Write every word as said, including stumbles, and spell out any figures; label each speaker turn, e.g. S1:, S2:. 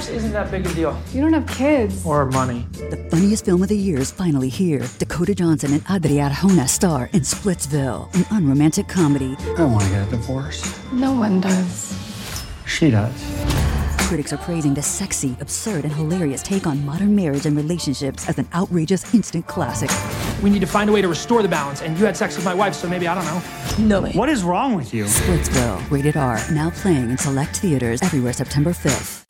S1: Divorce isn't that big a deal.
S2: You don't have kids.
S1: Or money.
S3: The funniest film of the year is finally here. Dakota Johnson and Adria Arjona star in Splitsville, an unromantic comedy.
S4: I don't want to get a divorce.
S2: No one does.
S4: She does.
S3: Critics are praising the sexy, absurd, and hilarious take on modern marriage and relationships as an outrageous instant classic.
S1: We need to find a way to restore the balance, and you had sex with my wife, so maybe, I don't know.
S3: No way.
S4: What is wrong with you?
S3: Splitsville, rated R, now playing in select theaters everywhere September fifth.